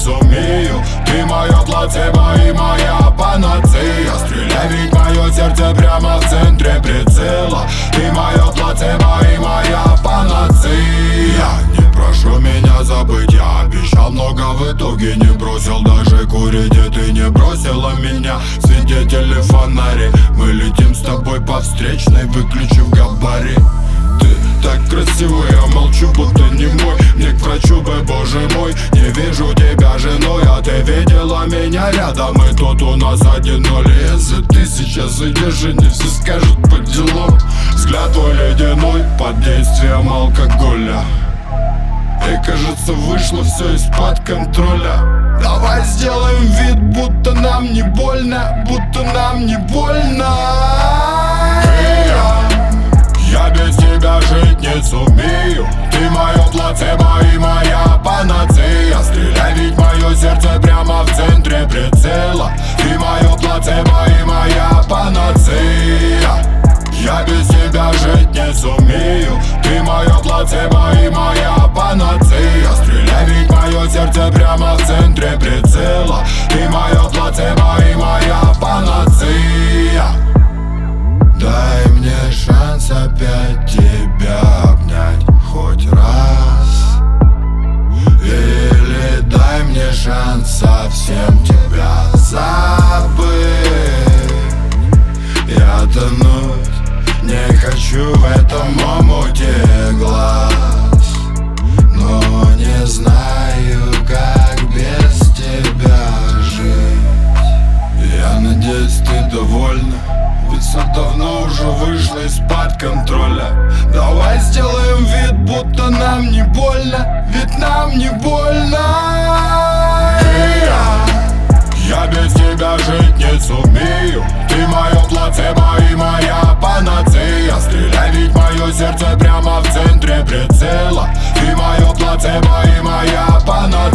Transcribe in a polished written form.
сумею. Ты мое плацебо и моя панацея. Стреляй, ведь мое сердце прямо в центре прицела. Ты мое плацебо и моя панацея. Не прошу меня забыть, я обещал много, в итоге не бросил даже курить. И ты не бросила меня, свидетели фонари. Мы летим с тобой по встречной, выключив габарит. Ты так красивая, я молчу, будто не мой. Мне к врачу бы, боже мой, не вижу тебя женой. А ты видела меня рядом, и тут у нас 1-0. Если ты сейчас зайдешь, и не все скажут по делам. Взгляд твой ледяной, под действием алкоголя. И кажется, вышло все из-под контроля. Давай сделаем вид, будто нам не больно, будто нам не больно. Я без тебя жить не сумею. Ты мое плацебо и моя панацея. Стреляй, ведь мое сердце прямо в центре прицела. Ты мое плацебо и моя панацея. Я без тебя жить не сумею. Ты мое плацебо и моя панацея. Стреляй, ведь мое сердце прямо в центре прицела. Ты мое плацебо и моя панацея. Дай мне шанс опять тебя обнять хоть раз. Или дай мне шанс совсем тебя забыть. Я тонуть не хочу в этом омуте глаз, но не знаю, как без тебя жить. Я надеюсь, ты довольна, ведь все давно уже вышло из-под контроля. Давай сделаем вид, будто нам не больно, ведь нам не больно. Я без тебя жить не сумею. Ты мое плацебо и моя панацея. Стреляй, ведь мое сердце прямо в центре прицела. Ты мое плацебо и моя панацея.